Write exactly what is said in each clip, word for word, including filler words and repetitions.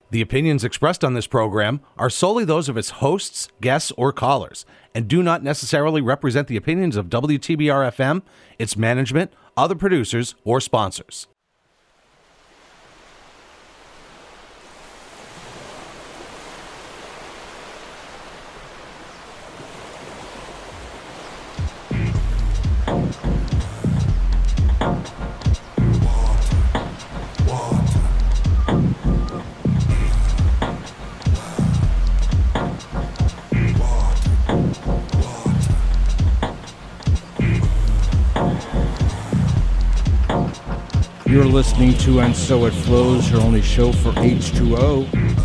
The opinions expressed on this program are solely those of its hosts, guests, or callers, and do not necessarily represent the opinions of W T B R F M, its management, other producers, or sponsors. You're listening to And So It Flows, your only show for H two O.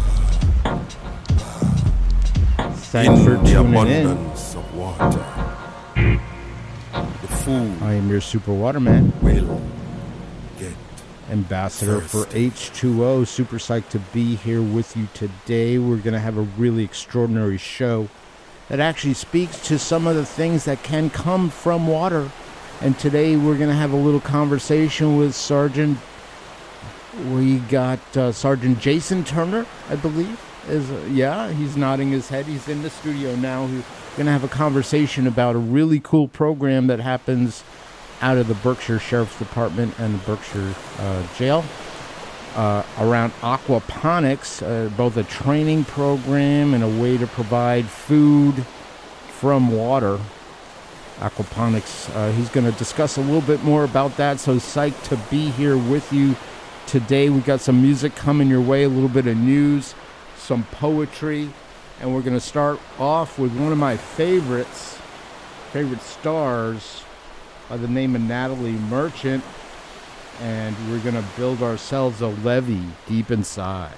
Thanks for tuning in. Of water, the food I am your Super Waterman, will get ambassador for thirsty. H two O. Super psyched to be here with you today. We're going to have a really extraordinary show that actually speaks to some of the things that can come from water. And today we're going to have a little conversation with Sergeant, we got uh, Sergeant Jason Turner, I believe. Is uh, yeah, he's nodding his head. He's in the studio now. We're going to have a conversation about a really cool program that happens out of the Berkshire Sheriff's Department and the Berkshire uh, Jail uh, around aquaponics, uh, both a training program and a way to provide food from water. Aquaponics. Uh, he's going to discuss a little bit more about that, so psyched to be here with you today. We got some music coming your way, a little bit of news, some poetry, and we're going to start off with one of my favorites, favorite stars by the name of Natalie Merchant, and we're going to build ourselves a levee deep inside.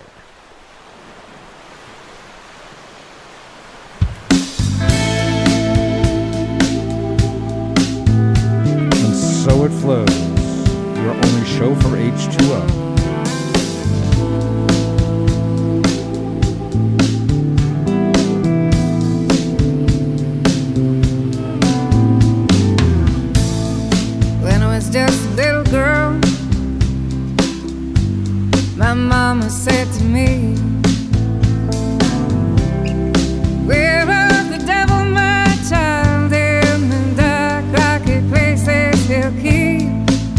So It Flows, your only show for H two O. When I was just a little girl, my mama said to me, "Beware of the devil, my child, in the dark, rocky places he'll keep.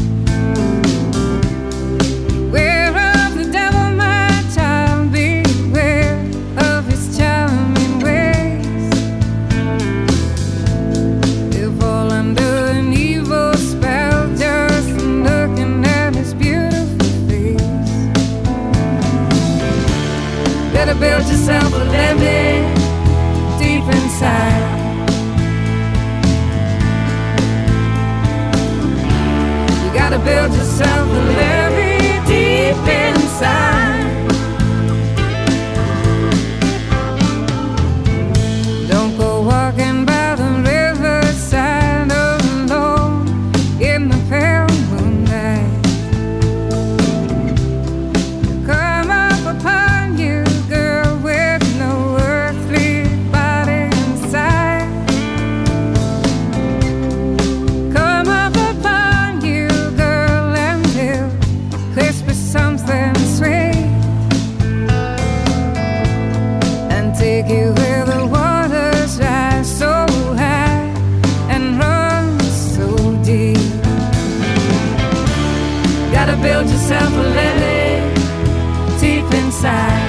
Beware of the devil, my child, beware of his charming ways. You'll fall under an evil spell just from looking at his beautiful face. Better build yourself a levee deep inside. You gotta build yourself a levee deep inside. Don't go walking by the riverside alone in the pale moonlight. Come up upon you, girl, with no earthly body inside. Come up upon you, girl, and he'll whisper something sweet and take you where the waters rise so high and run so deep. Gotta build yourself a levee deep inside.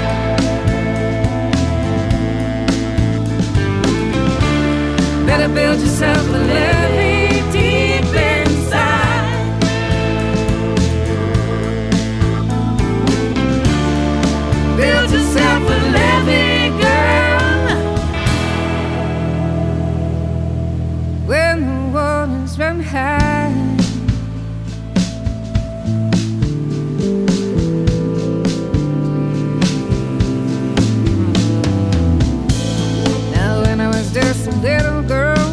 Better build yourself a levee deep inside. Build yourself a levee, girl, when the waters run high. Now when I was just a little girl,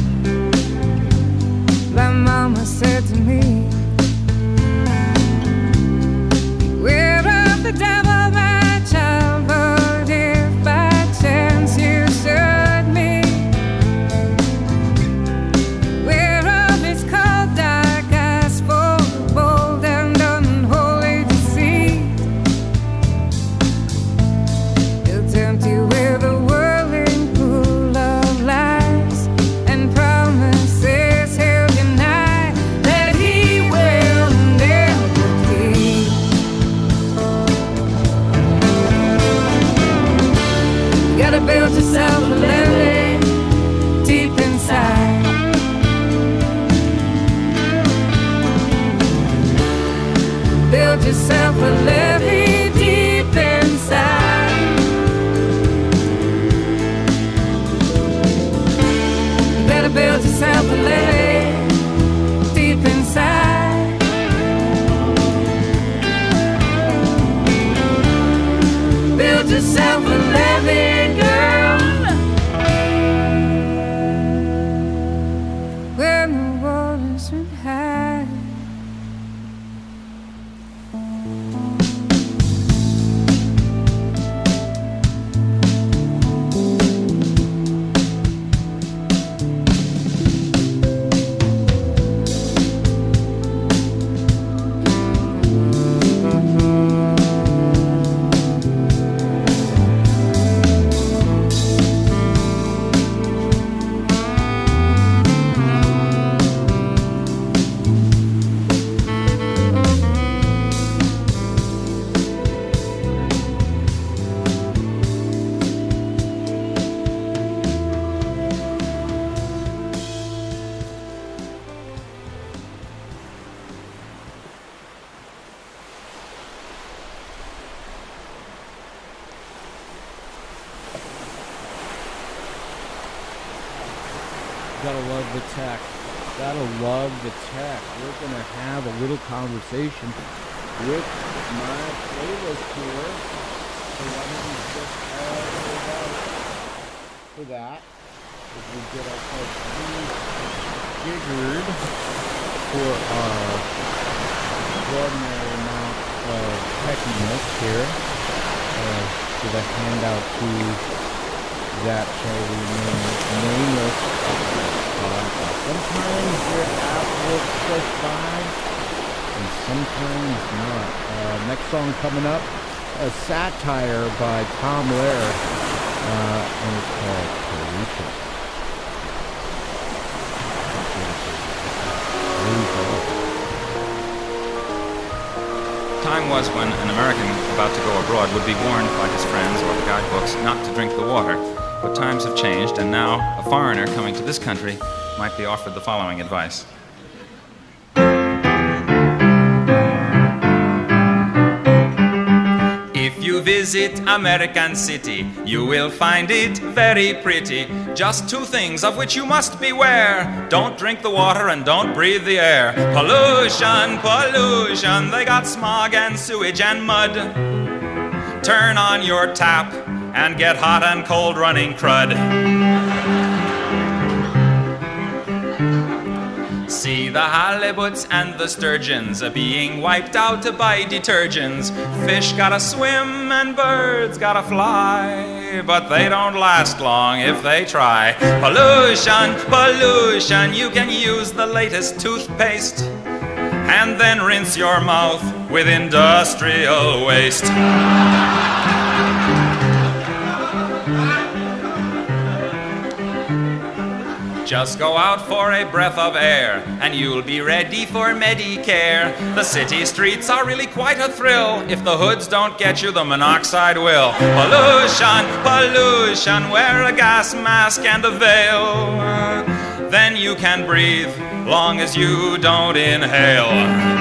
my mama said to me, "Beware of the devil, my child, but yourself a levee, girl. When the waters run high. Gotta love the tech. Gotta love the tech. We're gonna have a little conversation with my playlist here. So why don't we just uh, hold out for that as we get ourselves jiggered for our extraordinary amount of techiness here. Uh, give a handout to that shall remain nameless. Sometimes your app works just fine, and sometimes not. Uh, next song coming up, a satire by Tom Lehrer, uh, and it's called Pollution. Time was when an American about to go abroad would be warned by his friends or the guidebooks not to drink the water. But times have changed, and now a foreigner coming to this country might be offered the following advice. If you visit American City, you will find it very pretty. Just two things of which you must beware. Don't drink the water and don't breathe the air. Pollution, pollution, they got smog and sewage and mud. Turn on your tap and get hot and cold running crud. See the halibuts and the sturgeons are being wiped out by detergents. Fish gotta swim and birds gotta fly, but they don't last long if they try. Pollution, pollution, you can use the latest toothpaste and then rinse your mouth with industrial waste. Just go out for a breath of air, and you'll be ready for Medicare. The city streets are really quite a thrill. If the hoods don't get you, the monoxide will. Pollution, pollution, wear a gas mask and a veil. Then you can breathe, long as you don't inhale.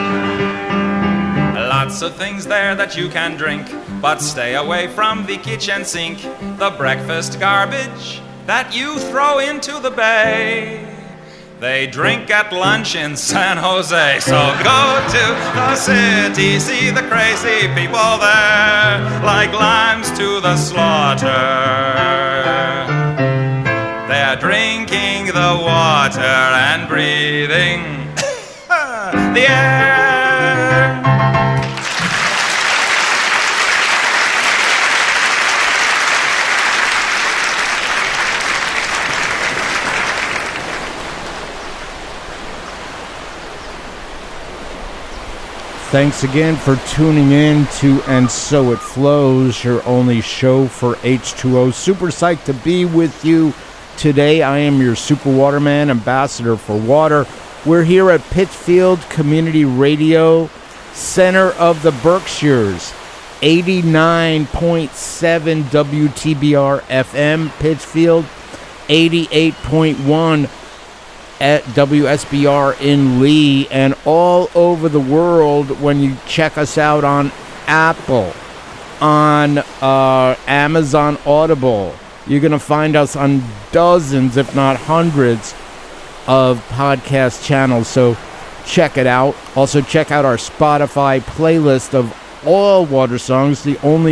Lots of things there that you can drink, but stay away from the kitchen sink. The breakfast garbage that you throw into the bay, they drink at lunch in San Jose. So go to the city, see the crazy people there, like lambs to the slaughter. They're drinking the water and breathing the air. Thanks again for tuning in to And So It Flows, your only show for H two O. Super psyched to be with you today. I am your Super Waterman, ambassador for water. We're here at Pittsfield Community Radio, center of the Berkshires, eighty-nine point seven W T B R F M, Pittsfield, eighty-eight point one at W S B R in Lee, and all over the world when you check us out on Apple, on uh, Amazon Audible. You're going to find us on dozens, if not hundreds, of podcast channels, so check it out. Also check out our Spotify playlist of all water songs, the only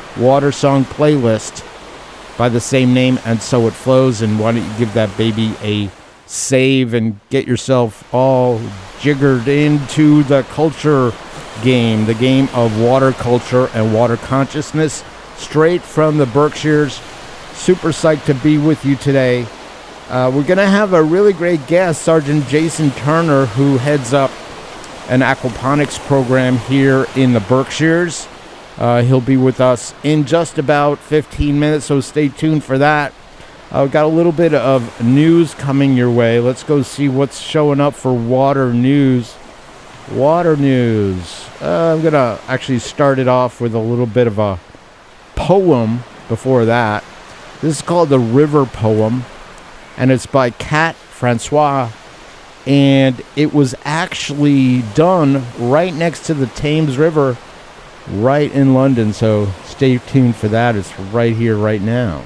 water song playlist by the same name, And So It Flows. And why don't you give that baby a save and get yourself all jiggered into the culture game, the game of water culture and water consciousness, straight from the Berkshires. Super psyched to be with you today. Uh, we're going to have a really great guest, Sergeant Jason Turner, who heads up an aquaponics program here in the Berkshires. Uh, he'll be with us in just about fifteen minutes, so stay tuned for that. I've uh, got a little bit of news coming your way. Let's go see what's showing up for water news. Water news. Uh, I'm going to actually start it off with a little bit of a poem before that. This is called the River Poem, and it's by Cat Francois, and it was actually done right next to the Thames River, right in London, so stay tuned for that. It's right here, right now.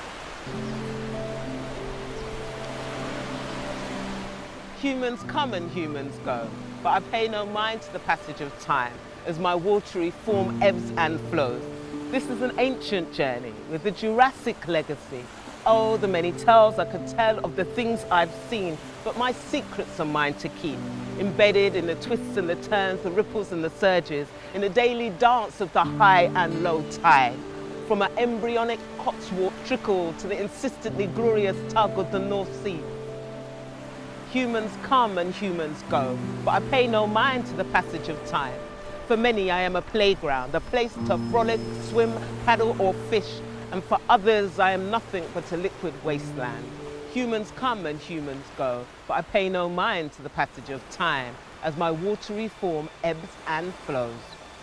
Humans come and humans go, but I pay no mind to the passage of time as my watery form ebbs and flows. This is an ancient journey with a Jurassic legacy. Oh, the many tales I could tell of the things I've seen, but my secrets are mine to keep. Embedded in the twists and the turns, the ripples and the surges, in the daily dance of the high and low tide. From an embryonic Cotswold trickle to the insistently glorious tug of the North Sea. Humans come and humans go, but I pay no mind to the passage of time. For many, I am a playground, a place to frolic, swim, paddle, or fish. And for others, I am nothing but a liquid wasteland. Humans come and humans go, but I pay no mind to the passage of time as my watery form ebbs and flows.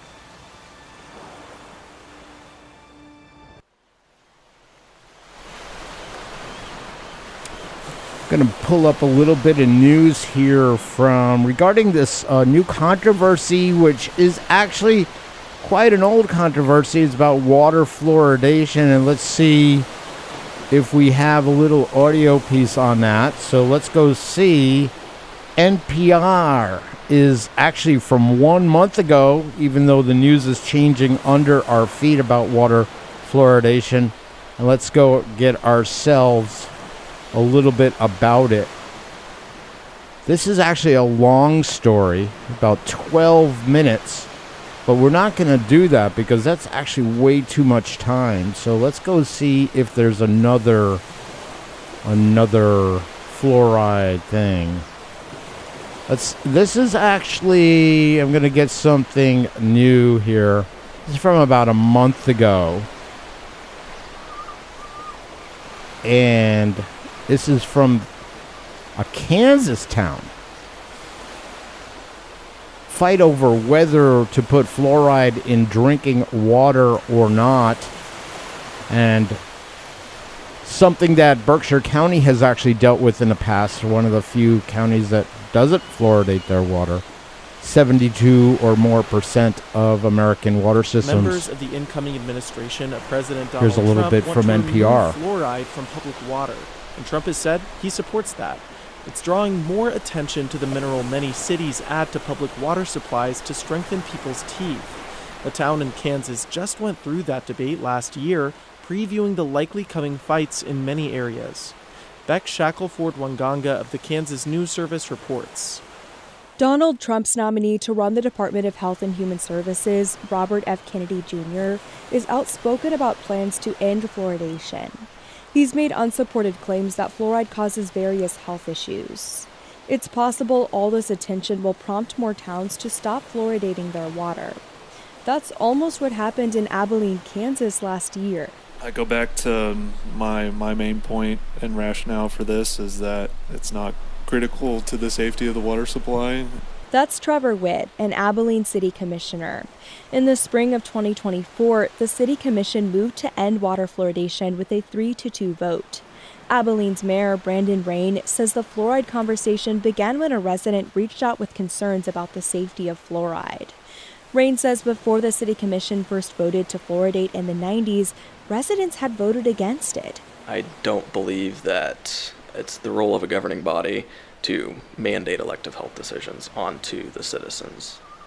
Going to pull up a little bit of news here from regarding this uh, new controversy, which is actually quite an old controversy. It's about water fluoridation, and let's see if we have a little audio piece on that. So let's go see. N P R is actually from one month ago, even though the news is changing under our feet about water fluoridation. And let's go get ourselves a little bit about it. This is actually a long story, about twelve minutes, but we're not going to do that because that's actually way too much time. So let's go see if there's another another fluoride thing. Let's this is actually, I'm going to get something new here. This is from about a month ago. And this is from a Kansas town. Fight over whether to put fluoride in drinking water or not. And something that Berkshire County has actually dealt with in the past. One of the few counties that doesn't fluoridate their water. seventy-two or more percent of American water systems. Members of the incoming administration of President Donald Here's a little Trump bit want from to N P R. remove fluoride from public water. And Trump has said he supports that. It's drawing more attention to the mineral many cities add to public water supplies to strengthen people's teeth. A town in Kansas just went through that debate last year, previewing the likely coming fights in many areas. Beck Shackelford-Wanganga of the Kansas News Service reports. Donald Trump's nominee to run the Department of Health and Human Services, Robert F. Kennedy Junior, is outspoken about plans to end fluoridation. He's made unsupported claims that fluoride causes various health issues. It's possible all this attention will prompt more towns to stop fluoridating their water. That's almost what happened in Abilene, Kansas last year. I go back to my my main point and rationale for this is that it's not critical to the safety of the water supply. That's Trevor Witt, an Abilene City Commissioner. In the spring of twenty twenty-four, the City Commission moved to end water fluoridation with a three to two vote. Abilene's Mayor, Brandon Rain, says the fluoride conversation began when a resident reached out with concerns about the safety of fluoride. Rain says before the City Commission first voted to fluoridate in the nineties, residents had voted against it. I don't believe that it's the role of a governing body to mandate elective health decisions onto the citizens.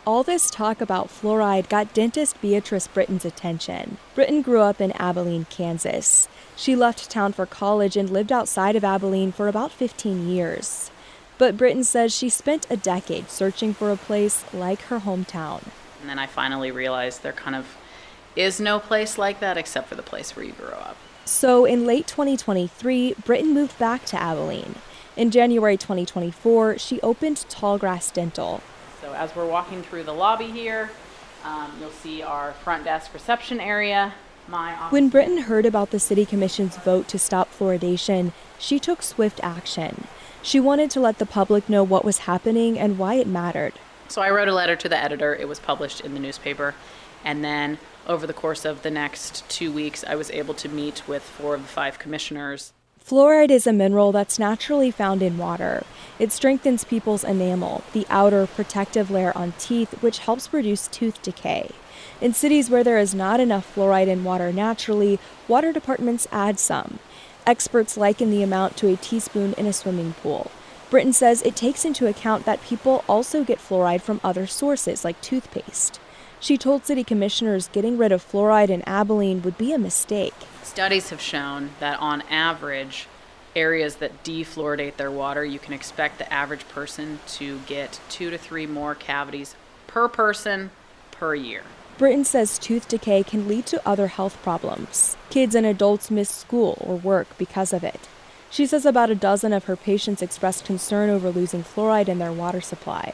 All this talk about fluoride got dentist Beatrice Britton's attention. Britton grew up in Abilene, Kansas. She left town for college and lived outside of Abilene for about fifteen years. But Britton says she spent a decade searching for a place like her hometown. And then I finally realized there kind of is no place like that except for the place where you grew up. So in late twenty twenty-three, Britton moved back to Abilene. In January twenty twenty-four, she opened Tallgrass Dental. So as we're walking through the lobby here, um, you'll see our front desk reception area. My office. When Britton heard about the City Commission's vote to stop fluoridation, she took swift action. She wanted to let the public know what was happening and why it mattered. So I wrote a letter to the editor. It was published in the newspaper. And then over the course of the next two weeks, I was able to meet with four of the five commissioners. Fluoride is a mineral that's naturally found in water. It strengthens people's enamel, the outer protective layer on teeth, which helps reduce tooth decay. In cities where there is not enough fluoride in water naturally, water departments add some. Experts liken the amount to a teaspoon in a swimming pool. Britton says it takes into account that people also get fluoride from other sources, like toothpaste. She told city commissioners getting rid of fluoride in Abilene would be a mistake. Studies have shown that on average, areas that defluoridate their water, you can expect the average person to get two to three more cavities per person per year. Britton says tooth decay can lead to other health problems. Kids and adults miss school or work because of it. She says about a dozen of her patients expressed concern over losing fluoride in their water supply.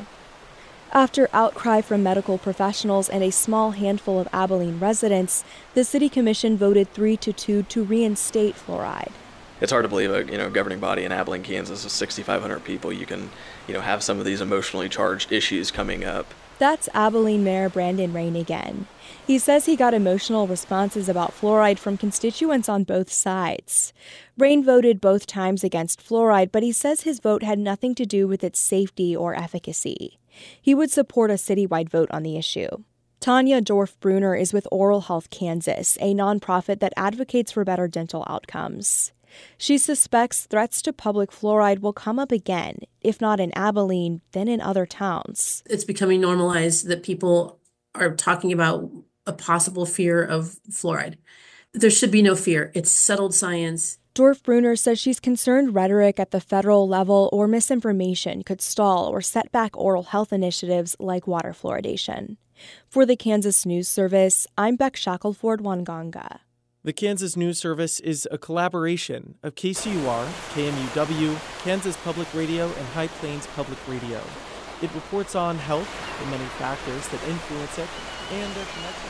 After outcry from medical professionals and a small handful of Abilene residents, the City Commission voted three to two to reinstate fluoride. It's hard to believe a you know governing body in Abilene, Kansas, with sixty-five hundred people, you can you know have some of these emotionally charged issues coming up. That's Abilene Mayor Brandon Rain again. He says he got emotional responses about fluoride from constituents on both sides. Rain voted both times against fluoride, but he says his vote had nothing to do with its safety or efficacy. He would support a citywide vote on the issue. Tanya Dorf-Bruner is with Oral Health Kansas, a nonprofit that advocates for better dental outcomes. She suspects threats to public fluoride will come up again, if not in Abilene, then in other towns. It's becoming normalized that people are talking about a possible fear of fluoride. There should be no fear. It's settled science. Dorf-Bruner says she's concerned rhetoric at the federal level or misinformation could stall or set back oral health initiatives like water fluoridation. For the Kansas News Service, I'm Beck Shackelford-Wanganga. The Kansas News Service is a collaboration of K C U R, K M U W, Kansas Public Radio, and High Plains Public Radio. It reports on health, the many factors that influence it, and their connection.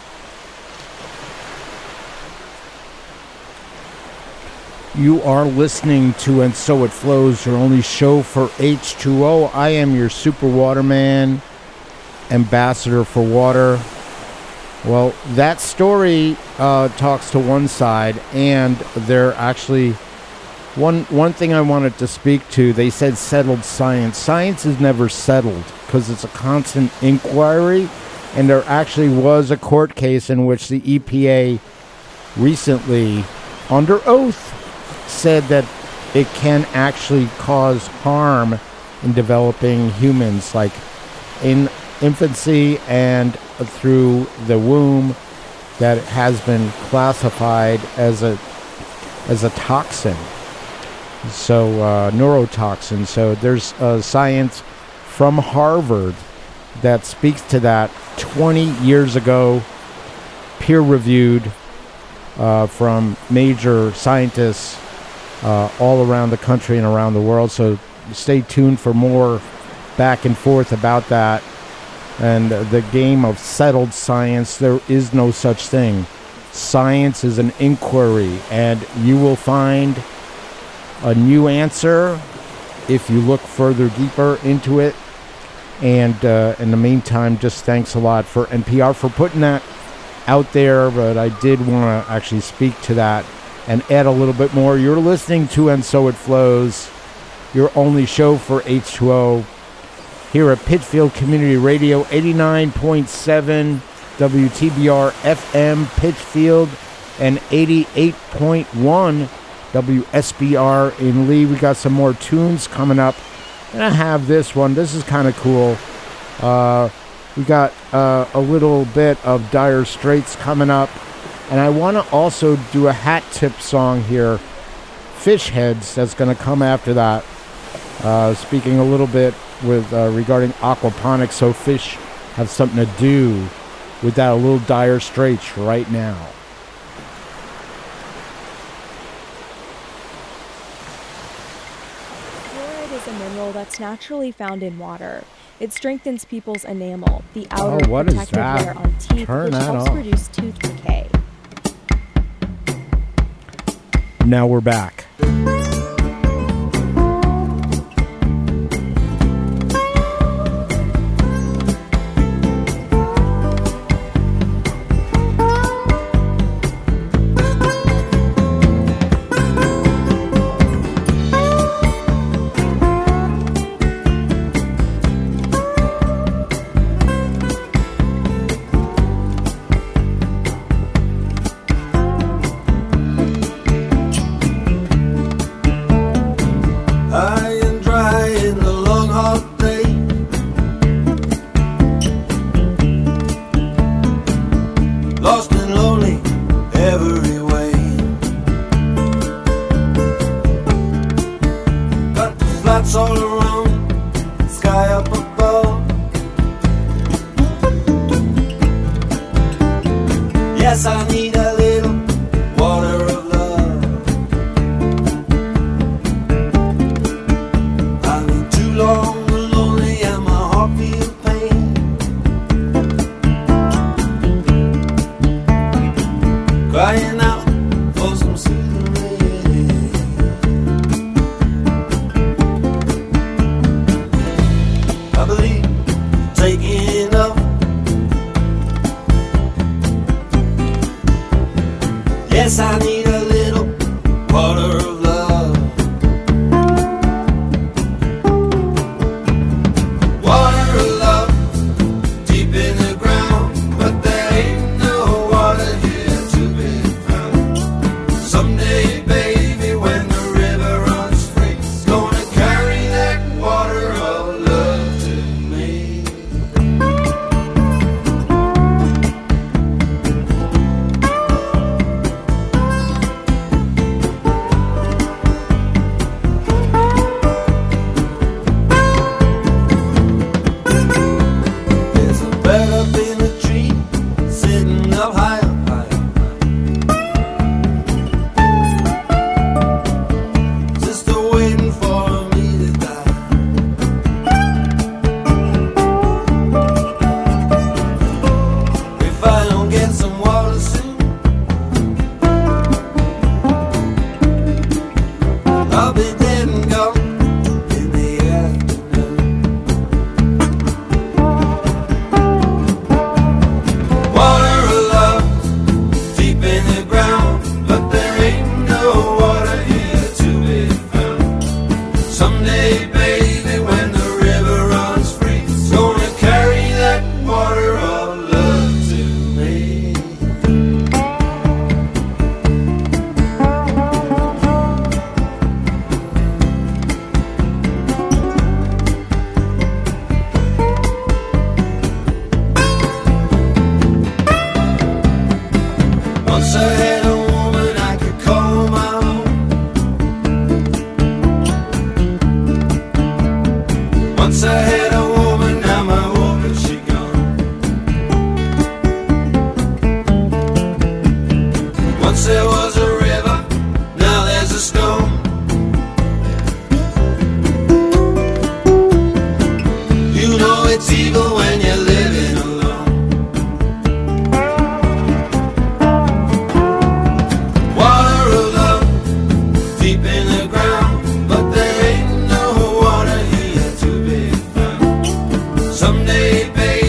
You are listening to And So It Flows, your only show for H two O. I am your super waterman, ambassador for water. Well, that story uh, talks to one side, and they're actually one one thing I wanted to speak to. They said settled science. Science is never settled because it's a constant inquiry, and there actually was a court case in which the E P A recently, under oath, said that it can actually cause harm in developing humans, like in infancy and through the womb, that it has been classified as a as a toxin, so uh, neurotoxin. So there's uh, science from Harvard that speaks to that. twenty years ago, peer-reviewed uh, from major scientists uh, all around the country and around the world. So stay tuned for more back and forth about that. And the game of settled science, there is no such thing. Science is an inquiry, and you will find a new answer if you look further deeper into it. And uh, in the meantime, just thanks a lot for N P R for putting that out there. But I did want to actually speak to that and add a little bit more. You're listening to And So It Flows, your only show for H two O. Here at Pittsfield Community Radio, eighty-nine point seven W T B R F M Pittsfield and eighty-eight point one W S B R in Lee. We got some more tunes coming up. And I have this one. This is kind of cool. Uh, We got uh, a little bit of Dire Straits coming up. And I want to also do a hat tip song here. Fish Heads, that's going to come after that. Uh, speaking a little bit with uh, regarding aquaponics, so fish have something to do with that. A little Dire Straits right now. Fluoride is a mineral that's naturally found in water. It strengthens people's enamel, the outer oh, what protective is that? layer on teeth, Turn which that helps off. reduce tooth decay. Now we're back.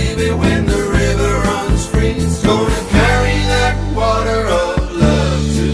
Gonna carry that water of love to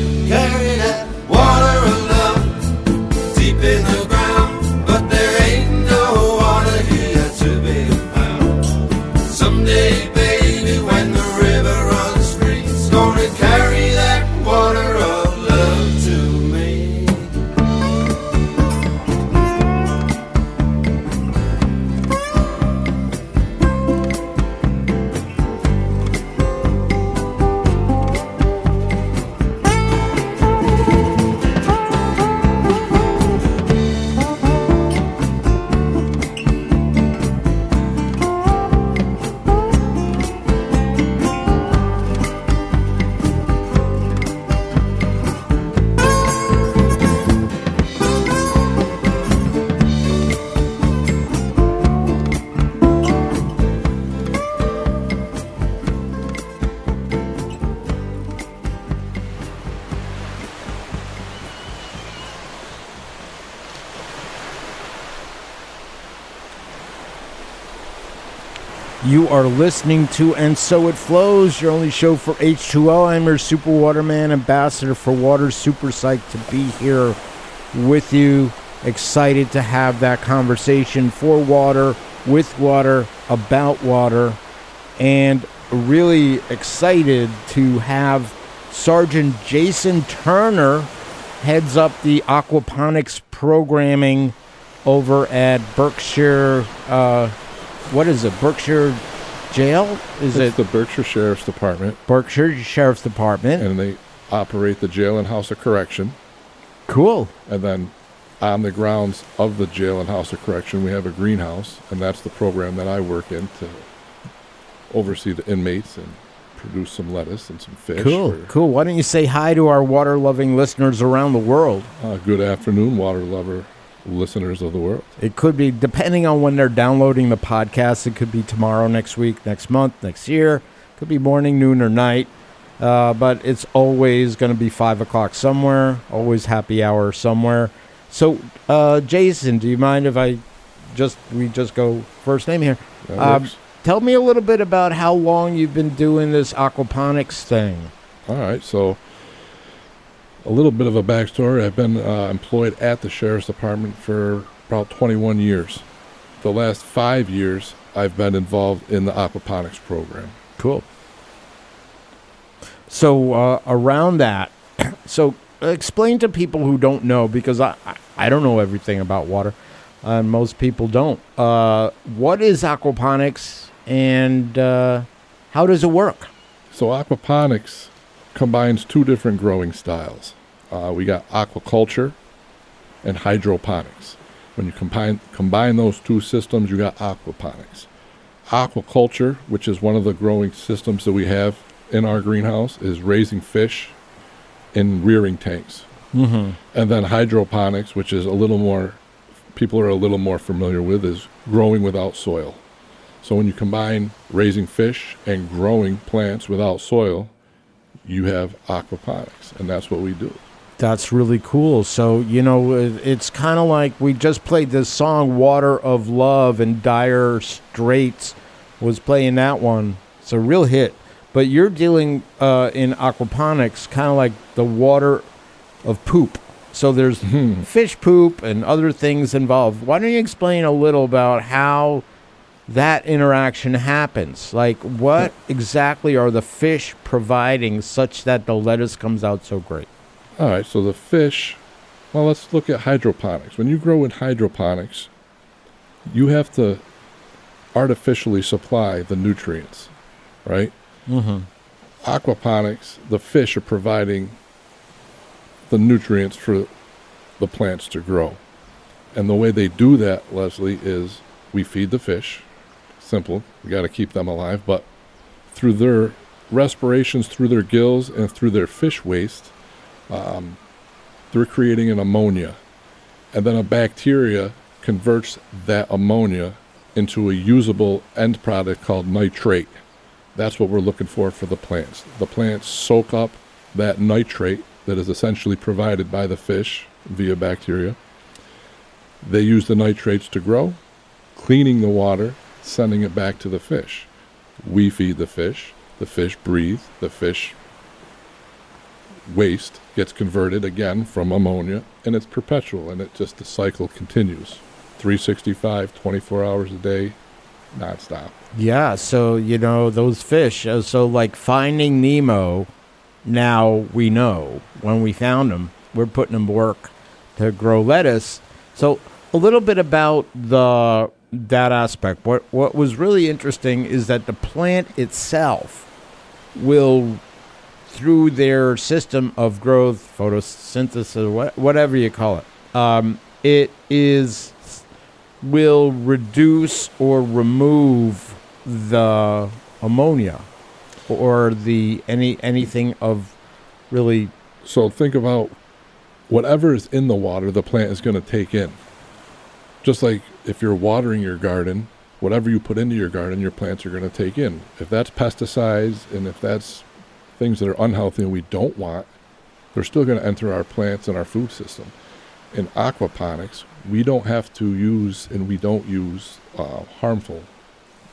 You are listening to And So It Flows, your only show for H two O. I'm your Super Waterman ambassador for water. Super psyched to be here with you. Excited to have that conversation for water, with water, about water. And really excited to have Sergeant Jason Turner heads up the aquaponics programming over at Berkshire, uh, what is it, Berkshire Jail? Is it's it the Berkshire Sheriff's Department. Berkshire Sheriff's Department. And they operate the jail and house of correction. Cool. And then on the grounds of the jail and house of correction, we have a greenhouse, and that's the program that I work in to oversee the inmates and produce some lettuce and some fish. Cool, for, cool. Why don't you say hi to our water-loving listeners around the world? Uh, good afternoon, water lover listeners of the world. It could be, depending on when they're downloading the podcast, it could be tomorrow, next week, next month, next year. Could be morning, noon, or night. Uh, but it's always going to be five o'clock somewhere, always happy hour somewhere. So, uh, Jason, do you mind if I just, we just go first name here? Um, tell me a little bit about how long you've been doing this aquaponics thing. All right, so a little bit of a backstory. I've been uh, employed at the Sheriff's Department for about twenty-one years. The last five years, I've been involved in the aquaponics program. Cool. So uh, around that, so explain to people who don't know, because I, I don't know everything about water, and most people don't. Uh, what is aquaponics, and uh, how does it work? So aquaponics combines two different growing styles. Uh, we got aquaculture and hydroponics. When you combine combine those two systems, you got aquaponics. Aquaculture, which is one of the growing systems that we have in our greenhouse, is raising fish in rearing tanks. Mm-hmm. And then hydroponics, which is a little more, people are a little more familiar with, is growing without soil. So when you combine raising fish and growing plants without soil, you have aquaponics, and that's what we do. That's really cool. So, you know, it's kind of like we just played this song, Water of Love, and Dire Straits was playing that one. It's a real hit. But you're dealing uh, in aquaponics kind of like the water of poop. So there's Hmm. fish poop and other things involved. Why don't you explain a little about how that interaction happens? Like, what exactly are the fish providing such that the lettuce comes out so great? All right, so the fish, well, let's look at hydroponics. When you grow in hydroponics, you have to artificially supply the nutrients, right? Mm-hmm. Aquaponics, the fish are providing the nutrients for the plants to grow. And the way they do that, Leslie, is we feed the fish. Simple. We got to keep them alive. But through their respirations, through their gills, and through their fish waste, um, they're creating an ammonia. And then a bacteria converts that ammonia into a usable end product called nitrate. That's what we're looking for for the plants. The plants soak up that nitrate that is essentially provided by the fish via bacteria. They use the nitrates to grow, cleaning the water, sending it back to the fish. We feed the fish. The fish breathe. The fish waste gets converted again from ammonia, and it's perpetual, and it just, the cycle continues. three sixty-five, twenty-four hours a day, nonstop. Yeah, so, you know, those fish, uh, so like Finding Nemo, now we know when we found them, we're putting them to work to grow lettuce. So a little bit about the that aspect. What what was really interesting is that the plant itself will, through their system of growth, photosynthesis, what, whatever you call it, um, it is will reduce or remove the ammonia or the any anything of really. So think about whatever is in the water, the plant is going to take in. Just like if you're watering your garden, whatever you put into your garden, your plants are going to take in. If that's pesticides and if that's things that are unhealthy and we don't want, they're still going to enter our plants and our food system. In aquaponics, we don't have to use and we don't use uh, harmful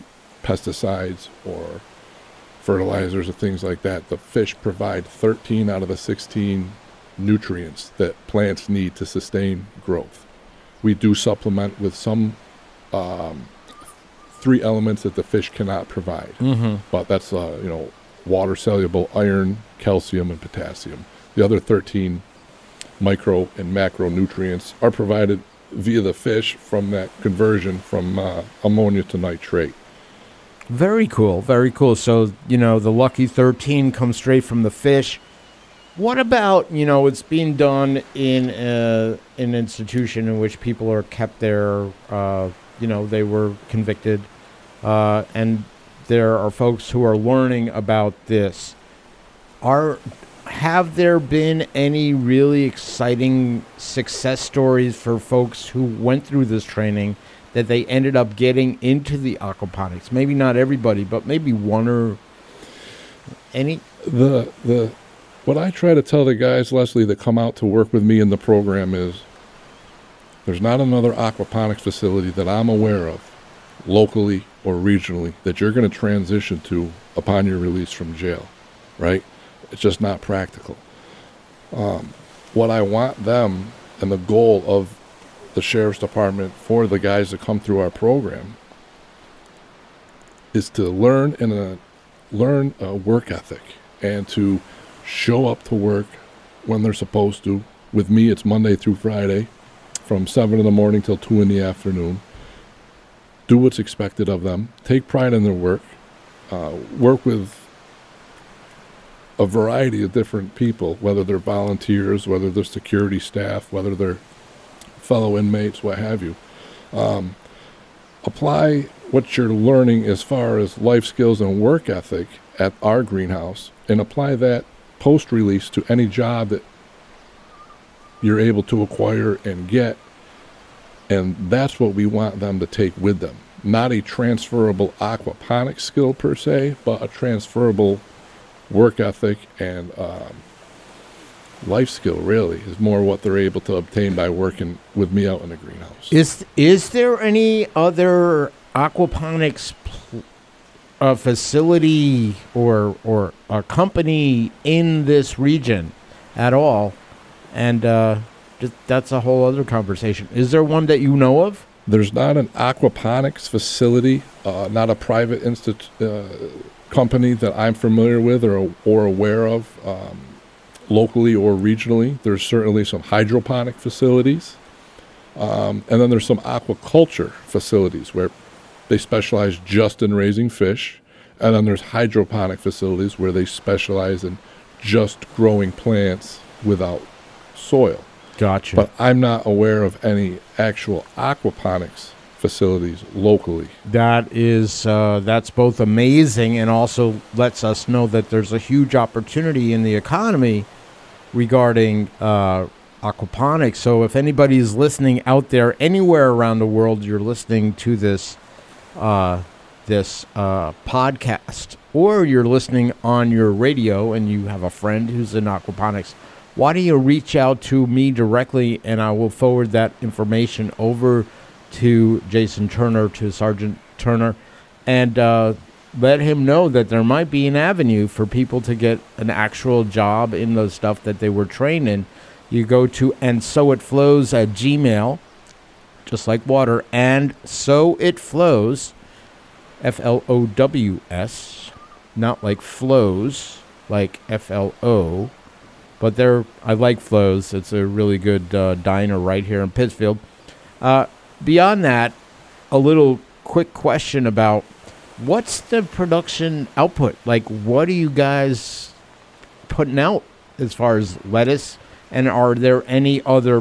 pesticides or fertilizers or things like that. The fish provide thirteen out of the sixteen nutrients that plants need to sustain growth. We do supplement with some um, three elements that the fish cannot provide, Mhm. but that's uh, you know water soluble iron, calcium, and potassium. The other thirteen micro and macronutrients are provided via the fish from that conversion from uh, ammonia to nitrate. Very cool, very cool. So, you know, the Lucky thirteen comes straight from the fish. What about, you know, it's being done in uh, an institution in which people are kept there, uh, you know, they were convicted, uh, and there are folks who are learning about this. Are have there been any really exciting success stories for folks who went through this training that they ended up getting into the aquaponics? Maybe not everybody, but maybe one or any. The the what I try to tell the guys, Leslie, that come out to work with me in the program is there's not another aquaponics facility that I'm aware of, locally or regionally, that you're going to transition to upon your release from jail, right? It's just not practical. Um, what I want them, and the goal of the Sheriff's Department for the guys that come through our program, is to learn and uh, learn a work ethic and to show up to work when they're supposed to. With me, it's Monday through Friday from seven in the morning till two in the afternoon. Do what's expected of them. Take pride in their work. Uh, work with a variety of different people, whether they're volunteers, whether they're security staff, whether they're fellow inmates, what have you. Um, apply what you're learning as far as life skills and work ethic at our greenhouse, and apply that post-release to any job that you're able to acquire and get. And that's what we want them to take with them. Not a transferable aquaponics skill per se, but a transferable work ethic and um, life skill, really, is more what they're able to obtain by working with me out in the greenhouse. Is is there any other aquaponics pl- uh, facility or or a company in this region at all? And uh, just, that's a whole other conversation. Is there one that you know of? There's not an aquaponics facility, uh, not a private institute. Uh, company that I'm familiar with or or aware of, um, locally or regionally. There's certainly some hydroponic facilities, um, and then there's some aquaculture facilities where they specialize just in raising fish, and then there's hydroponic facilities where they specialize in just growing plants without soil. Gotcha. But I'm not aware of any actual aquaponics facilities locally. That is, uh, that's both amazing and also lets us know that there's a huge opportunity in the economy regarding uh, aquaponics. So if anybody is listening out there anywhere around the world, you're listening to this uh, this uh, podcast, or you're listening on your radio and you have a friend who's in aquaponics, why don't you reach out to me directly and I will forward that information over to Jason Turner, to Sergeant Turner, and uh, let him know that there might be an avenue for people to get an actual job in the stuff that they were trained in. You go to and so it flows at Gmail, just like water, and so it flows, F L O W S, not like flows, like F L O, but they're, I like Flows. It's a really good uh, diner right here in Pittsfield. Uh, Beyond that, a little quick question about what's the production output? Like, what are you guys putting out as far as lettuce? And are there any other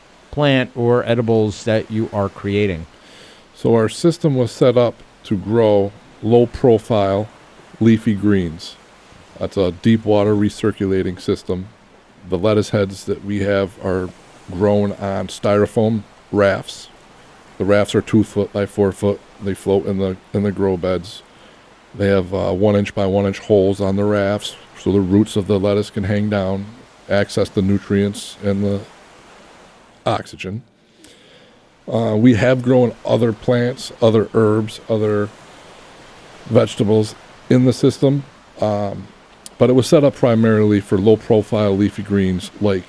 plant or edibles that you are creating? So our system was set up to grow low-profile leafy greens. That's a deep water recirculating system. The lettuce heads that we have are grown on styrofoam rafts. The rafts are two foot by four foot. They float in the in the grow beds. They have uh, one inch by one inch holes on the rafts, so the roots of the lettuce can hang down, access the nutrients and the oxygen. Uh, we have grown other plants, other herbs, other vegetables in the system, um, but it was set up primarily for low-profile leafy greens like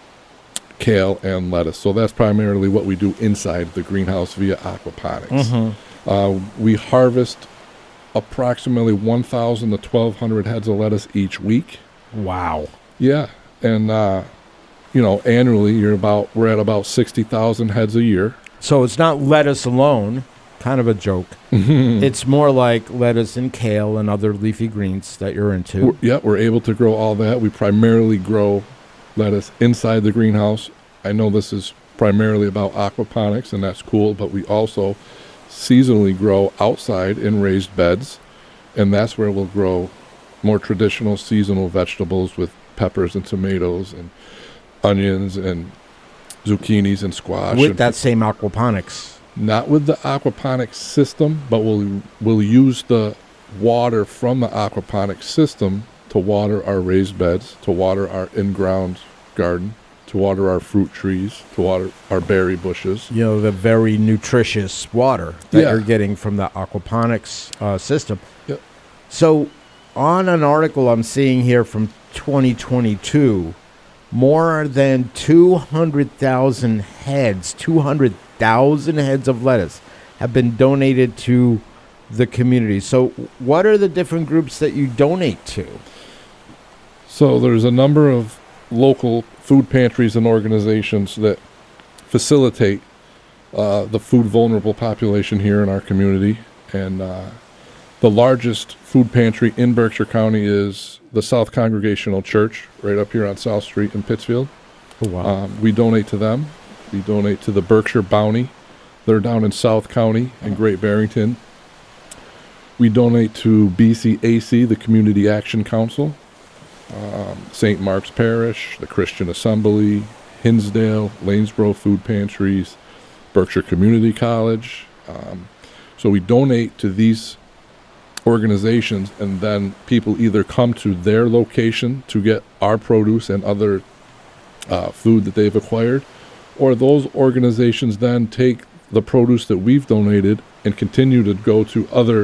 kale and lettuce. So that's primarily what we do inside the greenhouse via aquaponics. Mm-hmm. Uh, we harvest approximately one thousand to twelve hundred heads of lettuce each week. Wow. Yeah, and uh, you know, annually you're about we're at about sixty thousand heads a year. So it's not lettuce alone, kind of a joke. It's more like lettuce and kale and other leafy greens that you're into. We're, yeah, we're able to grow all that. We primarily grow lettuce inside the greenhouse. I know this is primarily about aquaponics, and that's cool, but we also seasonally grow outside in raised beds, and that's where we'll grow more traditional seasonal vegetables with peppers and tomatoes and onions and zucchinis and squash. With and that same aquaponics. Not with the aquaponics system, but we'll, we'll use the water from the aquaponics system to water our raised beds, to water our in-ground garden, to water our fruit trees, to water our berry bushes. You know, the very nutritious water that Yeah. you're getting from the aquaponics uh, system. Yep. So on an article I'm seeing here from twenty twenty-two, more than two hundred thousand heads, two hundred thousand heads of lettuce have been donated to the community. So what are the different groups that you donate to? So there's a number of local food pantries and organizations that facilitate uh, the food vulnerable population here in our community. And uh, the largest food pantry in Berkshire County is the South Congregational Church, right up here on South Street in Pittsfield. Oh, wow. Um, we donate to them. We donate to the Berkshire Bounty. They're down in South County in Great Barrington. We donate to B C A C, the Community Action Council, um, Saint Mark's Parish, the Christian Assembly, Hinsdale, Lanesboro Food Pantries, Berkshire Community College. Um, so we donate to these organizations, and then people either come to their location to get our produce and other uh, food that they've acquired, or those organizations then take the produce that we've donated and continue to go to other,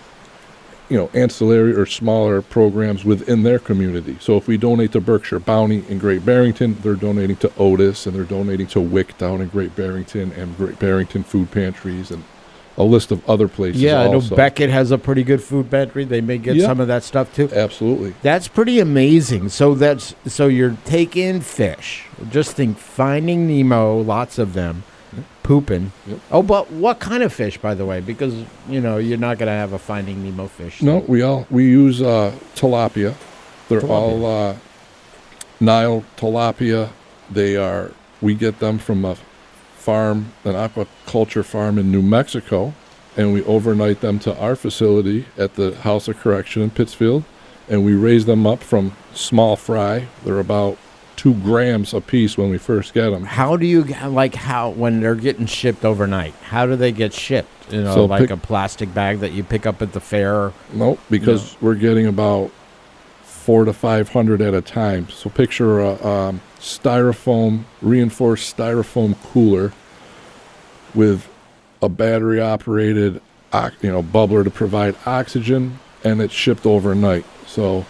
you know, ancillary or smaller programs within their community. So if we donate to Berkshire Bounty in Great Barrington, they're donating to Otis, and they're donating to WIC down in Great Barrington, and Great Barrington Food Pantries, and a list of other places. Yeah, also. I know Beckett has a pretty good food pantry. They may get Yeah. some of that stuff too. Absolutely. That's pretty amazing. So that's so you're taking fish. Just think Finding Nemo, lots of them, Yep. pooping. Yep. Oh, but what kind of fish, by the way? Because you know you're not going to have a Finding Nemo fish. No, we all we use uh, tilapia. They're Tilapia. all uh, Nile tilapia. They are. We get them from a farm, an aquaculture farm in New Mexico, and we overnight them to our facility at the House of Correction in Pittsfield, and we raise them up from small fry. They're about two grams a piece when we first get them. How do you like how when they're getting shipped overnight? How do they get shipped? You know, So like pick- a plastic bag that you pick up at the fair. Nope, because we're getting about four to five hundred at a time. So picture a um, styrofoam, reinforced styrofoam cooler with a battery-operated, ox- you know, bubbler to provide oxygen, and it's shipped overnight. So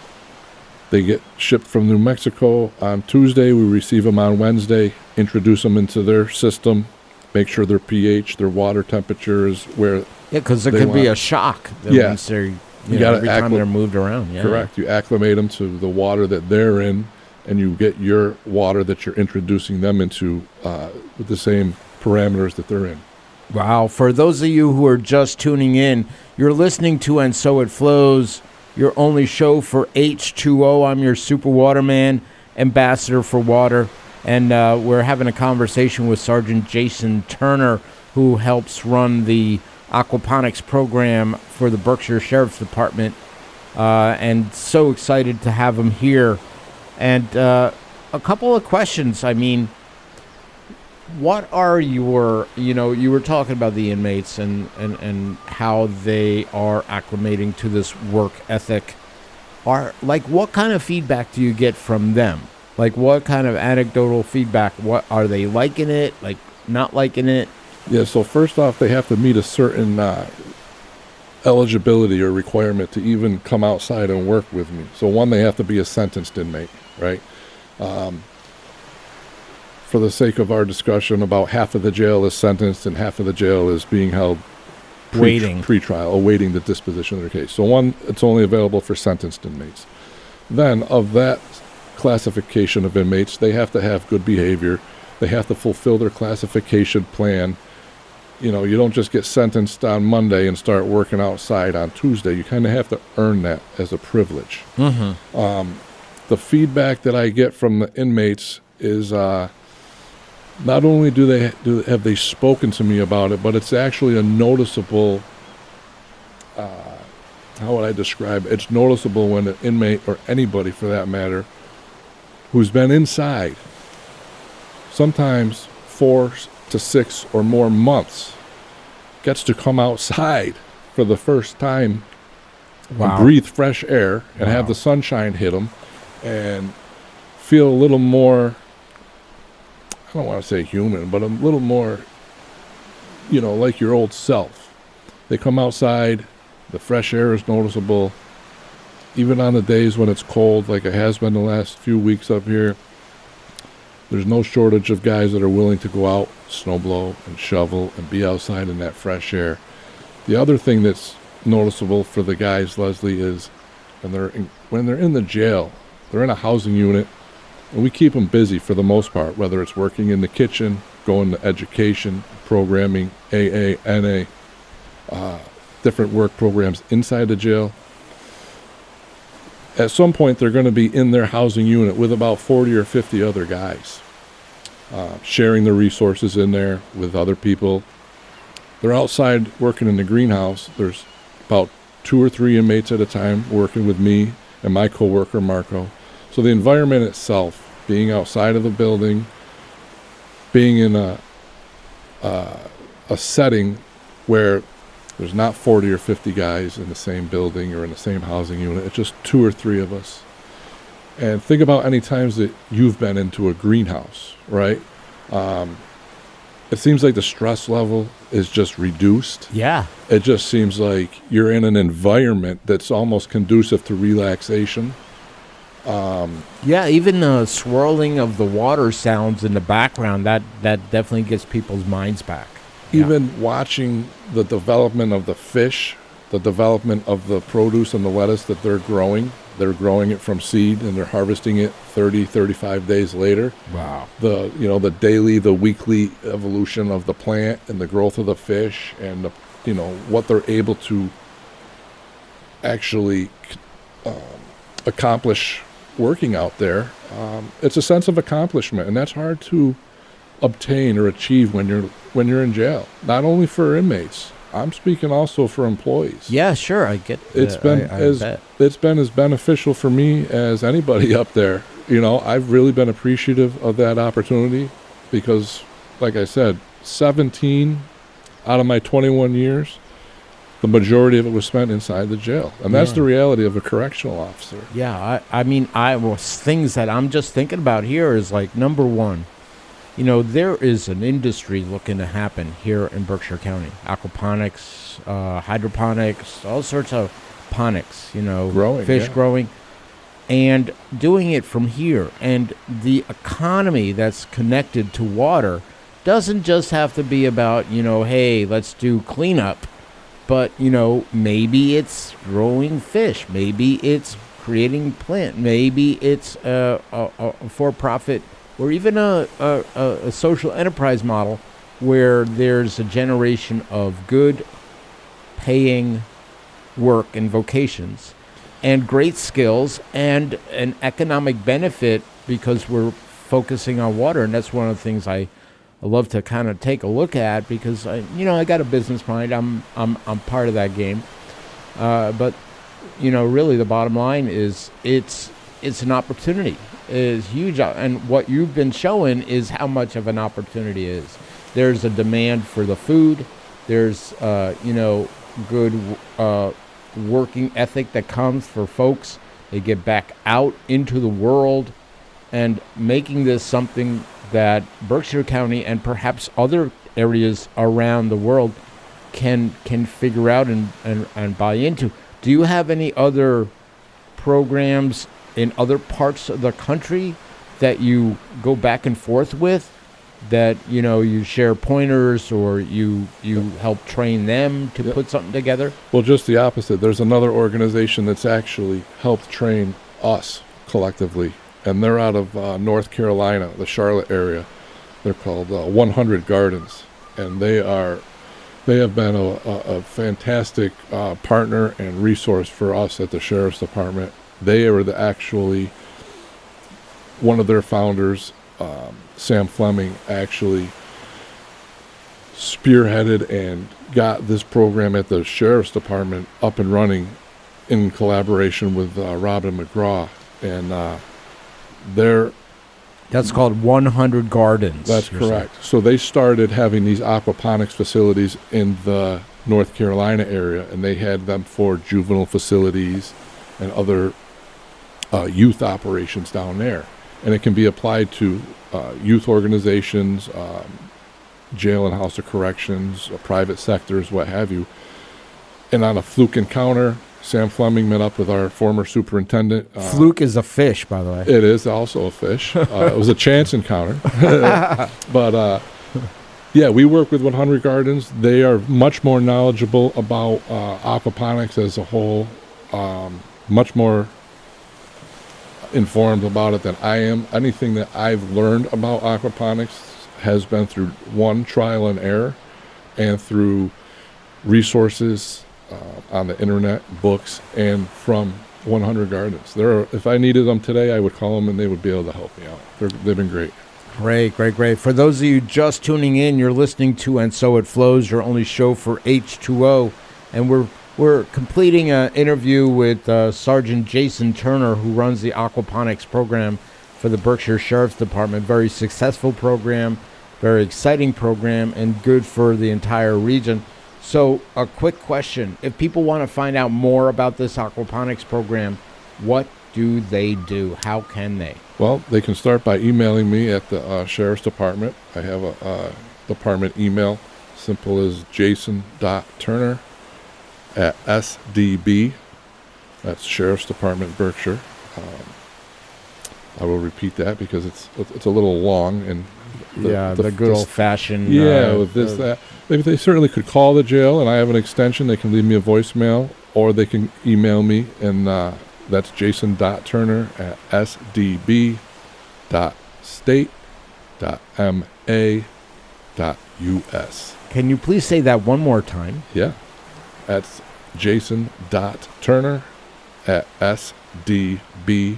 they get shipped from New Mexico on Tuesday. We receive them on Wednesday, introduce them into their system, make sure their pH, their water temperature is where. Yeah, because there they could be want. a shock. that Yeah. once they're, you You know, gotta every time acclim- they're moved around. Yeah. Correct. You acclimate them to the water that they're in, and you get your water that you're introducing them into uh, with the same parameters that they're in. Wow. For those of you who are just tuning in, you're listening to And So It Flows, your only show for H two O. I'm your super waterman, ambassador for water. And uh, we're having a conversation with Sergeant Jason Turner, who helps run the aquaponics program for the Berkshire Sheriff's Department. Uh, and so excited to have him here. And uh, a couple of questions. I mean, what are your, you know, you were talking about the inmates and, and, and how they are acclimating to this work ethic. Are, like, what kind of feedback do you get from them? Like, what kind of anecdotal feedback? What are they liking it? Like, not liking it? Yeah, so first off, they have to meet a certain uh, eligibility or requirement to even come outside and work with me. So one, they have to be a sentenced inmate, right? Um, for the sake of our discussion, about half of the jail is sentenced and half of the jail is being held pre- Waiting. pre-trial, awaiting the disposition of their case. So one, it's only available for sentenced inmates. Then of that classification of inmates, they have to have good behavior. They have to fulfill their classification plan. You know, you don't just get sentenced on Monday and start working outside on Tuesday. You kind of have to earn that as a privilege. Mm-hmm. Um, the feedback that I get from the inmates is uh, not only do they do have they spoken to me about it, but it's actually a noticeable. Uh, how would I describe it? It's noticeable when an inmate, or anybody for that matter, who's been inside sometimes four to six or more months, gets to come outside for the first time Wow. and breathe fresh air and Wow. have the sunshine hit them and feel a little more, I don't want to say human, but a little more, you know, like your old self. They come outside, the fresh air is noticeable. Even on the days when it's cold, like it has been the last few weeks up here, there's no shortage of guys that are willing to go out, snowblow and shovel and be outside in that fresh air. The other thing that's noticeable for the guys, Leslie, is when they're in, when they're in the jail, they're in a housing unit, and we keep them busy for the most part, whether it's working in the kitchen, going to education, programming, A A, N A, uh, different work programs inside the jail. At some point, they're going to be in their housing unit with about forty or fifty other guys, uh, sharing the resources in there with other people. They're outside working in the greenhouse. There's about two or three inmates at a time working with me and my coworker, Marco. So the environment itself, being outside of the building, being in a uh, a setting where there's not forty or fifty guys in the same building or in the same housing unit. It's just two or three of us. And think about any times that you've been into a greenhouse, right? Um, it seems like the stress level is just reduced. Yeah. It just seems like you're in an environment that's almost conducive to relaxation. Um, Yeah, even the swirling of the water sounds in the background, that, that definitely gets people's minds back. Even watching the development of the fish, the development of the produce and the lettuce that they're growing, they're growing it from seed and they're harvesting it thirty, thirty-five days later. Wow. The, you know, the daily, the weekly evolution of the plant and the growth of the fish and, the, you know, what they're able to actually um, accomplish working out there. Um, it's a sense of accomplishment, and that's hard to obtain or achieve when you're when you're in jail. Not only for inmates, I'm speaking also for employees. Yeah, sure, I get. It's uh, been I, I as bet. it's been as beneficial for me as anybody up there. You know, I've really been appreciative of that opportunity because, like I said, seventeen out of my twenty-one years, the majority of it was spent inside the jail, and that's Yeah. the reality of a correctional officer. Yeah, I, I mean, I was things that I'm just thinking about here is like number one. You know, there is an industry looking to happen here in Berkshire County. Aquaponics, uh, hydroponics, all sorts of ponics, you know, Growing, fish yeah. growing, and doing it from here. And the economy that's connected to water doesn't just have to be about, you know, hey, let's do cleanup. But, you know, maybe it's growing fish. Maybe it's creating plant. Maybe it's a, a, a for-profit or even a, a, a social enterprise model where there's a generation of good paying work and vocations and great skills and an economic benefit because we're focusing on water. And that's one of the things I, I love to kind of take a look at because, I, you know, I got a business mind. I'm, I'm, I'm part of that game. Uh, but, you know, really the bottom line is it's, it's an opportunity. Is huge, and what you've been showing is how much of an opportunity it is. There's a demand for the food. There's, uh, you know, good uh, working ethic that comes for folks. They get back out into the world and making this something that Berkshire County and perhaps other areas around the world can can figure out and, and, and buy into. Do you have any other programs in other parts of the country that you go back and forth with, that, you know, you share pointers or you you help train them to Yep. put something together? Well, just the opposite. There's another organization that's actually helped train us collectively, and they're out of uh, North Carolina, the Charlotte area. They're called uh, one hundred Gardens, and they are they have been a, a, a fantastic uh, partner and resource for us at the Sheriff's Department. They are the actually one of their founders, um, Sam Fleming, actually spearheaded and got this program at the Sheriff's Department up and running in collaboration with uh, Robin McGraw, and uh, they're That's called one hundred Gardens. That's you're saying. correct. So they started having these aquaponics facilities in the North Carolina area, and they had them for juvenile facilities and other uh, youth operations down there. And it can be applied to uh, youth organizations, um, jail and house of corrections, uh, private sectors, what have you. And on a fluke encounter, Sam Fleming met up with our former superintendent. Uh, Fluke is a fish, by the way. It is also a fish. Uh, it was a chance encounter. But, uh, yeah, we work with one hundred Gardens. They are much more knowledgeable about uh, aquaponics as a whole, um, much more informed about it than I am. Anything that I've learned about aquaponics has been through, one, trial and error, and through resources uh, on the internet, books, and from one hundred Gardens. There are, if I needed them today, I would call them and they would be able to help me out. They're, they've been great. Great, great, great. For those of you just tuning in, you're listening to And So It Flows, your only show for H two O. And we're we're completing an interview with uh, Sergeant Jason Turner, who runs the aquaponics program for the Berkshire Sheriff's Department. Very successful program, very exciting program, and good for the entire region. So a quick question. If people want to find out more about this aquaponics program, what do they do? How can they? Well, they can start by emailing me at the uh, Sheriff's Department. I have a uh, department email, simple as jason dot turner at S D B. That's Sheriff's Department, Berkshire. Um, I will repeat that because it's it's a little long. And the, yeah, the, the good old-fashioned... Yeah, uh, with this, uh, that. Maybe they certainly could call the jail, and I have an extension. They can leave me a voicemail, or they can email me, and uh, that's jason dot turner at S D B dot state dot M A dot U S. Can you please say that one more time? Yeah. That's jason dot turner at S D B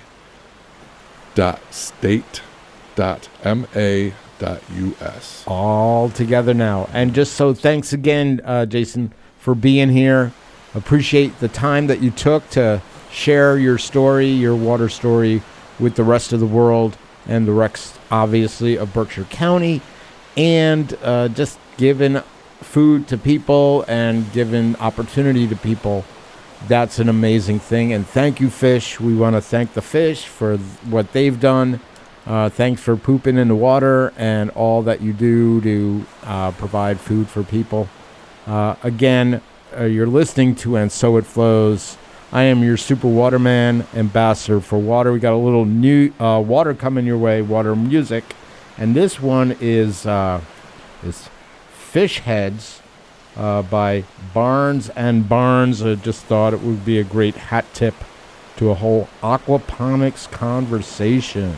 dot state dot M A dot U S. All together now. And just so thanks again, uh, Jason, for being here. Appreciate the time that you took to share your story, your water story, with the rest of the world and the rest, obviously, of Berkshire County, and uh, just giving food to people and giving opportunity to people. That's an amazing thing. And thank you, fish. We want to thank the fish for th- what they've done. Uh, thanks for pooping in the water and all that you do to uh, provide food for people. Uh, again, uh, you're listening to And So It Flows. I am your Super Waterman ambassador for water. We got a little new uh, water coming your way, water music. And this one is, uh, is Fish Heads uh, by Barnes and Barnes. I just thought it would be a great hat tip to a whole aquaponics conversation.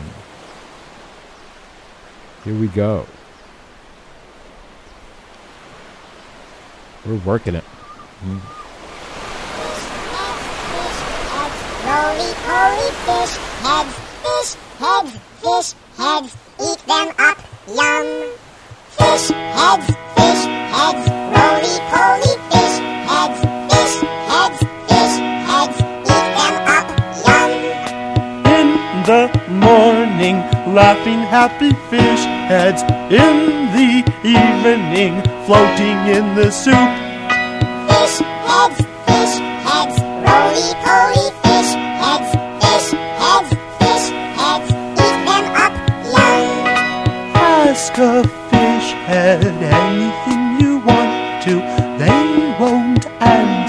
Here we go. We're working it. Mm. Roly-poly fish heads, fish heads, fish heads, eat them up, yum. Fish heads, fish heads, roly-poly fish heads, fish heads, fish heads, eat them up, yum. In the morning, laughing happy fish heads. In the evening, floating in the soup. Fish heads, fish heads, roly-poly fish heads, fish heads, fish heads, eat them up, yum. Ask a fish head anything you want to, they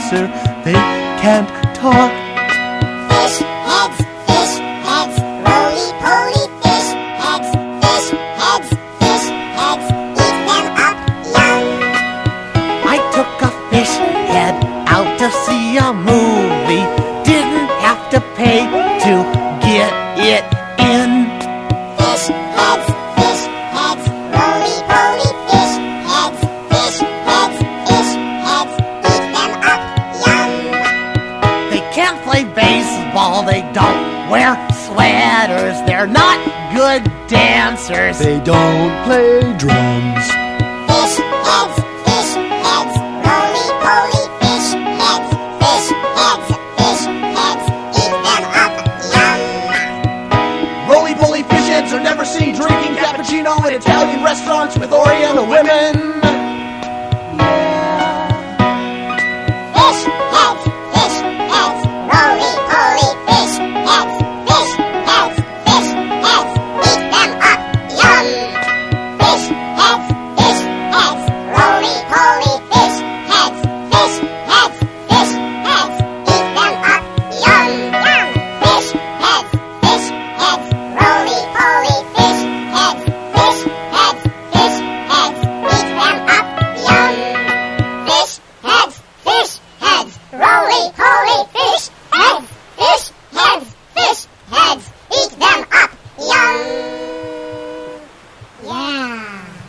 answer. They can't talk. Fish heads, fish heads, roly-poly fish heads, fish heads, fish heads, eat them up young. I took a fish head out to see a movie. Didn't have to pay to get it in. Fish heads, fish heads, roly-poly fish heads, fish heads, fish heads, eat them up young. They can't play baseball, they don't wear sweaters. They're not good dancers. They don't play drums. Fish heads, fish heads, roly-poly fish heads, fish heads, fish heads, eat them up young. Roly-poly fish heads are never seen drinking cappuccino in Italian restaurants with Oriental women. Fish heads, fish heads, roly-poly fish heads, fish heads, fish heads, eat them up young. Fish heads, fish heads, roly-poly fish heads, fish heads, fish heads, eat them up young. Fish heads, fish heads, roly-poly fish heads, fish heads, fish heads, eat them up young. Fish heads, fish heads, roly-poly fish heads, fish heads, fish heads, eat them up young. Yeah.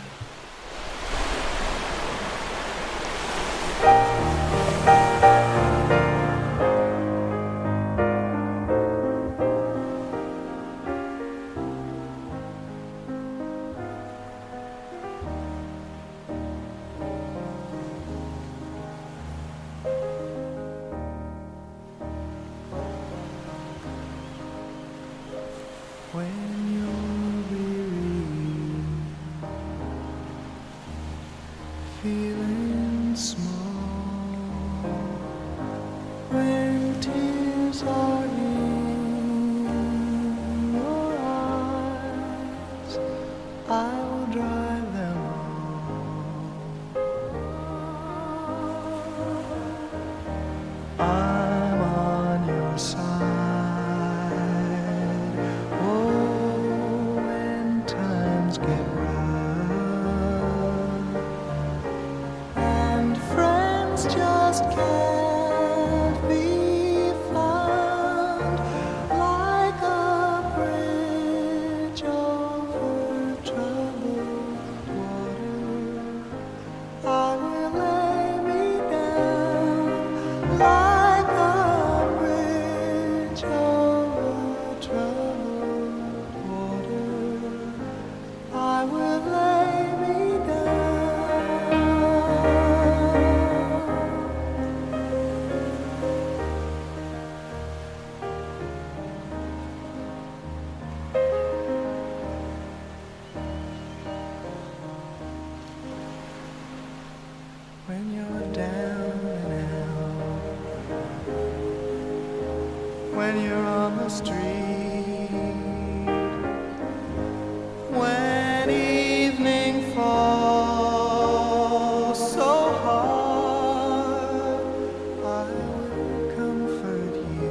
When you're weary, feeling small, when tears are in your eyes, I will dry them all. I'm on your side. Oh, when times get rough and friends just can't be found, like a bridge over troubled water, I will lay me down like a bridge over troubled water. I will lay me down. When you're down and out, when you're on the street, when evening falls so hard, I will comfort you.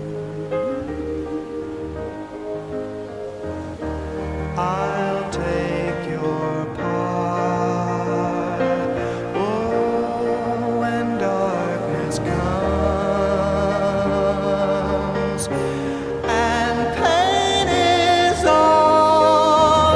I'll take your part. Oh, when darkness comes and pain is all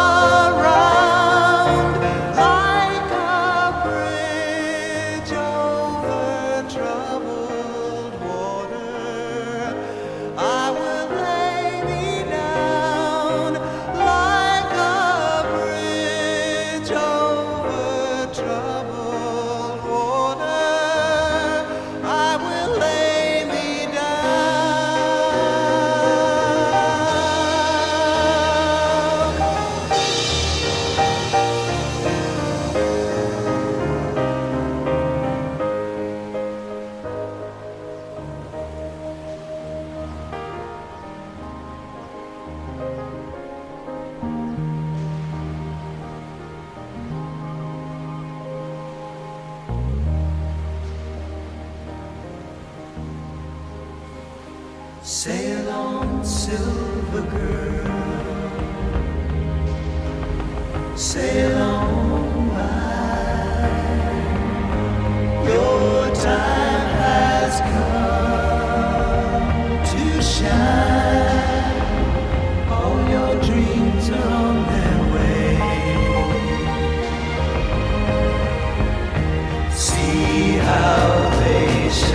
around, like a bridge over troubled water, I will lay me down like a silver girl, sail on by. Your time has come to shine. All your dreams are on their way. See how they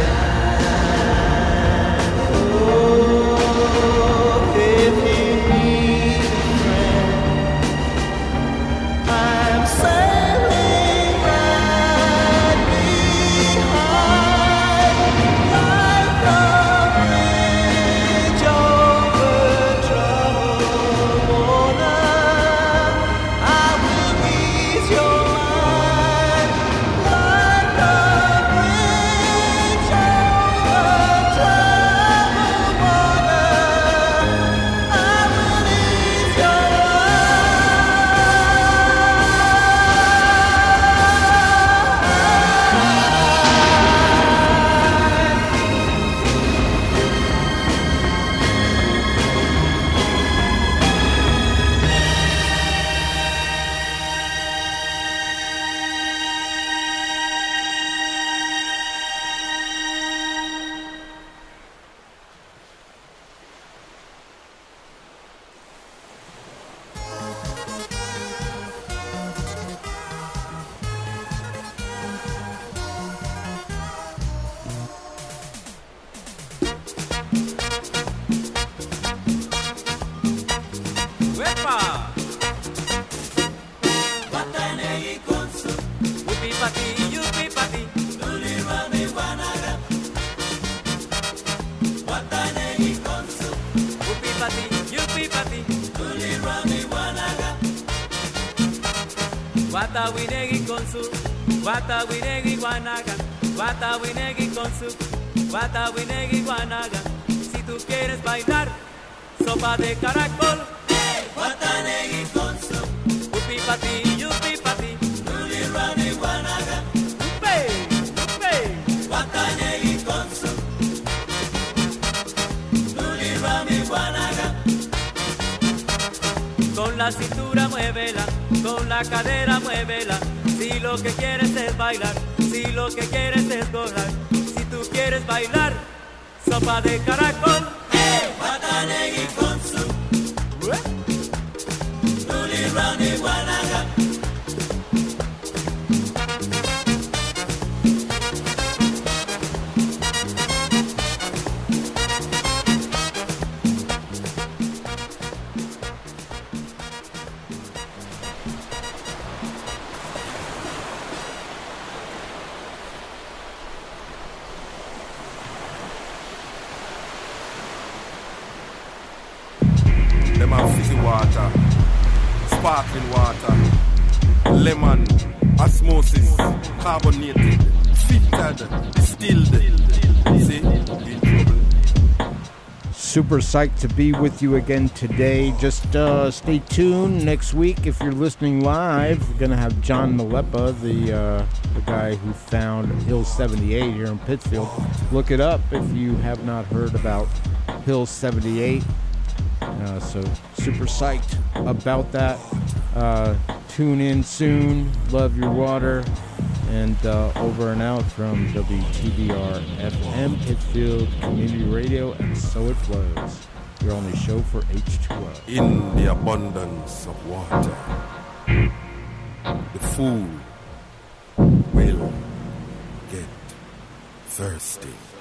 shine. Oh, if you need a friend, I'm sailing right behind, like a bridge over troubled water. I will ease your mind, like a bridge over troubled water. I will ease your ¡Uepa! Watanegi konsu, upi pati, yupi pati, luli rami wanaga. Watanegi konsu, upi pati, yupi pati, luli rami wanaga. Wata winegi konsu, wata winegi wanaga. Wata winegi konsu, wata winegi wanaga. Si tú quieres bailar sopa de caracol, Watanegi konsu, upi pati, yupi pati, luli rami wanaga. Upe, upe. Watanegi konsu, luli rami wanaga. Con la cintura muévela, con la cadera muévela. Si lo que quieres es bailar, si lo que quieres es gozar, si tú quieres bailar sopa de caracol, Watanegi konsu, luli rami wanaga. Them have fizzy water, sparkling water, lemon, osmosis, carbonated, filtered, distilled. See, in trouble. Super psyched to be with you again today. Just uh, stay tuned next week if you're listening live. We're gonna have John Malepa, the uh, the guy who found Hill seventy-eight here in Pittsfield. Look it up if you have not heard about Hill seventy-eight. Uh, so super psyched about that. Uh, tune in soon. Love your water. And uh, over and out from W T B R F M, Pittsfield Community Radio, and So It Flows, your only show for H two O. In the abundance of water, the fool will get thirsty.